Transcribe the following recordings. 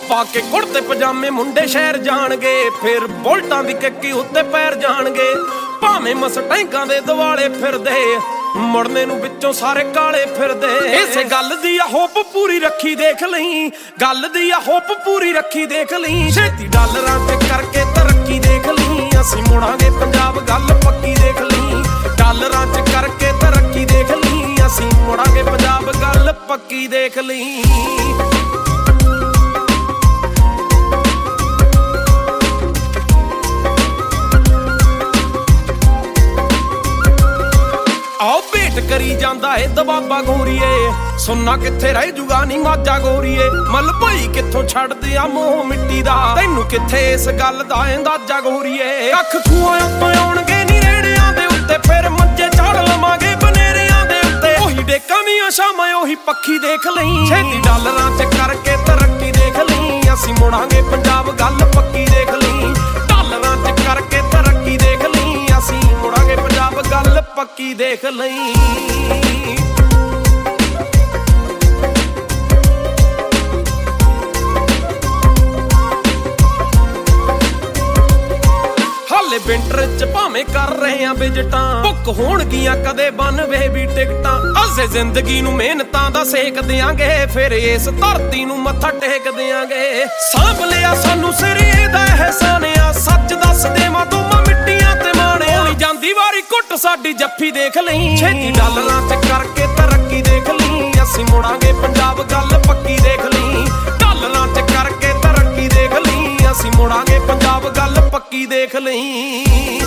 ਪਾ ਕੇ ਕੁੜਤੇ ਪਜਾਮੇ ਮੁੰਡੇ ਸ਼ਹਿਰ ਜਾਣਗੇ, ਫਿਰ ਬੁਲਟਾਂ ਦੀ ਕਿੱਕੀ ਉੱਤੇ ਪੈਰ ਜਾਣਗੇ। ਭਾਵੇਂ ਮਸਟੈਂਕਾਂ ਦੇ ਦੁਆਲੇ ਫਿਰਦੇ, ਮੁੜਨੇ ਨੂੰ ਵਿੱਚੋਂ ਸਾਰੇ ਕਾਲੇ ਫਿਰਦੇ। ਇਸੇ ਗੱਲ ਦੀ ਆ ਹੋਪ ਪੂਰੀ ਰੱਖੀ ਦੇਖ ਲਈ, ਗੱਲ ਦੀ ਆ ਹੋਪ ਪੂਰੀ ਰੱਖੀ ਦੇਖ ਲਈ। ਛੇਤੀ ਡਾਲਰਾਂ ਤੇ ਕਰਕੇ ਤਰੱਕੀ ਦੇਖ ਲਈ, ਅਸੀਂ ਮੁੜਾਂਗੇ ਪੰਜਾਬ ਗੱਲ ਪੱਕੀ ਦੇਖ ਲਈ। ਡਾਲਰਾਂ ਚ ਕਰਕੇ ਤਰੱਕੀ ਦੇਖ ਲਈ, ਅਸੀਂ ਮੁੜਾਂਗੇ ਪੰਜਾਬ ਗੱਲ ਪੱਕੀ ਦੇਖ ਲਈ। ਆਓ ਭੇਟ ਕਰੀ ਜਾਂਦਾ ਏ ਦਬਾਬਾ ਗੋਰੀਏ, ਸੁਣਨਾ ਕਿੱਥੇ ਰਹਿ ਜੂਗਾ ਨੀ ਮਾਝਾ ਗੋਰੀਏ। ਮਲ ਭਾਈ ਕਿੱਥੋਂ ਛੱਡਦੇ ਆ ਮੋਹ ਮਿੱਟੀ ਦਾ, ਤੈਨੂੰ ਕਿੱਥੇ ਇਸ ਗੱਲ ਦਾ ਅੰਦਾਜ਼ਾ ਗੋਰੀਏ। ਅੱਖ ਖੂਹਾਂ ਉੱਤੋਂ ਆਉਣਗੇ ਨੀ ਰੇੜਿਆਂ ਦੇ ਉੱਤੇ, ਫਿਰ ਮੰਜੇ ਝਾੜ ਲਵਾਂਗੇ ਬਨੇਰਿਆਂ ਦੇ ਉੱਤੇ। ਉਹੀ ਡੇਕਾਂ ਦੀਆਂ ਸ਼ਾਮਾਂ ਉਹੀ ਪੱਖੀ ਦੇਖ ਲਈ, ਛੇਤੀ ਡਾਲਰਾਂ ਚ ਕਰਕੇ ਤਰੱਕੀ ਦੇਖ ਲਈ। ਅਸੀਂ ਮੁੜਾਂਗੇ ਪੰਜਾਬ ਗੱਲ ਪੱਕੀ ਦੇਖ ਲਈ, ਡਾਲਰਾਂ ਚ ਕਰਕੇ ਤਰੱਕੀ ਦੇਖ ਲਈ। ਅਸੀਂ ਮੁੜਾਂਗੇ ਪੰਜਾਬ ਗੱਲ ਪੱਕੀ ਦੇਖ ਲਈ। ਹਾਲੇ ਵਿੰਟਰ ਚ ਭਾਵੇਂ ਕਰ ਰਹੇ ਆ ਵਿਜਟਾਂ, ਬੁੱਕ ਹੋਣਗੀਆਂ ਕਦੇ 92 ਵੀ ਟਿਕਟਾਂ। ਅਸੀਂ ਜ਼ਿੰਦਗੀ ਨੂੰ ਮਿਹਨਤਾਂ ਦਾ ਸੇਕ ਦਿਆਂਗੇ, ਫਿਰ ਇਸ ਧਰਤੀ ਨੂੰ ਮੱਥਾ ਟੇਕ ਦਿਆਂਗੇ। ਸਾਂਭ ਲਿਆ ਸਾਨੂੰ ਸਿਰੇ ਦਾ ਅਹਿਸਾਨ ਆ, ਸੱਚ ਦੱਸ ਦੇਵਾਂ ਦੋਵਾਂ ਮਿੱਟੀਆਂ ਤੇ ਮਾਣੇ। ਹੋਣੀ ਜਾਂਦੀ ਵਾਰੀ ਘੁੱਟ ਸਾਡੀ ਜੱਫੀ ਦੇਖ ਲਈ, ਛੇਤੀ ਡਾਲਰਾਂ ਚ ਕਰਕੇ ਤਰੱਕੀ ਦੇਖ ਲਈ। ਅਸੀਂ ਮੁੜਾਂਗੇ ਪੰਜਾਬ ਗੱਲ ਪੱਕੀ ਦੇਖ ਲਈ, ਡਾਲਰਾਂ ਚ ਕਰਕੇ ਤਰੱਕੀ ਦੇਖ ਲਈ। ਅਸੀਂ ਮੁੜਾਂਗੇ ਪੰਜਾਬ ਗੱਲ ਪੱਕੀ ਦੇਖ ਲਈ।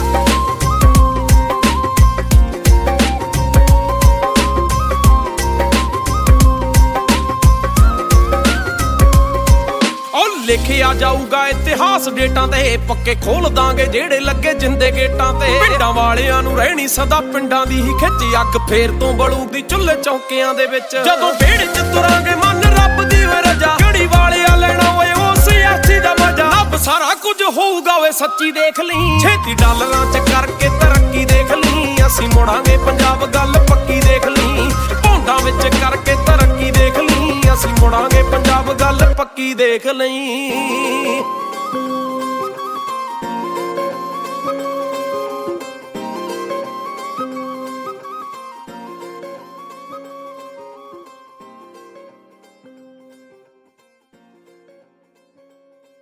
ਲਿਖਿਆ ਜਾਊਗਾ ਇਤਿਹਾਸ ਡੇਟਾਂ ਤੇ, ਪੱਕੇ ਖੋਲ ਦਾਂਗੇ ਜਿਹੜੇ ਲੱਗੇ ਜਿੰਦੇ ਗੇਟਾਂ ਤੇ। ਪਿੰਡਾਂ ਵਾਲਿਆਂ ਨੂੰ ਰਹਿਣੀ ਸਦਾ ਪਿੰਡਾਂ ਦੀ ਹੀ ਖਿੱਚ, ਅੱਗ ਫੇਰ ਤੋਂ ਬਲੂਗੀ ਚੁੱਲ੍ਹੇ ਚੌਂਕਿਆਂ ਦੇ ਵਿੱਚ। ਜਦੋਂ ਵਿਹੜੇ ਚ ਤੁਰਾਂਗੇ ਮਨ ਰੱਬ ਦੀ ਰਜਾ, ਗੜੀ ਵਾਲਿਆ ਲੈਣਾ ਓਏ ਉਸ ਐਸੀ ਦਾ ਮਜ਼ਾ। ਰੱਬ ਸਾਰਾ ਕੁਝ ਹੋਊਗਾ ਓਏ ਸੱਚੀ ਦੇਖ ਲਈ, ਛੇਤੀ ਡਾਲਰਾਂ ਚ ਕਰਕੇ ਤਰੱਕੀ ਦੇਖ ਲਈ। ਅਸੀਂ ਮੁੜਾਂਗੇ ਪੰਜਾਬ ਗੱਲ ਪੱਕੀ ਦੇਖ ਲਈ, ਭੌਂਡਾਂ ਵਿੱਚ ਕਰਕੇ ਤਰੱਕੀ ਦੇਖ ਲਈ। ਅਸੀਂ ਮੁੜਾਂਗੇ ਪੰਜਾਬ ਗੱਲ ਪੱਕੀ ਦੇਖ ਲਈ।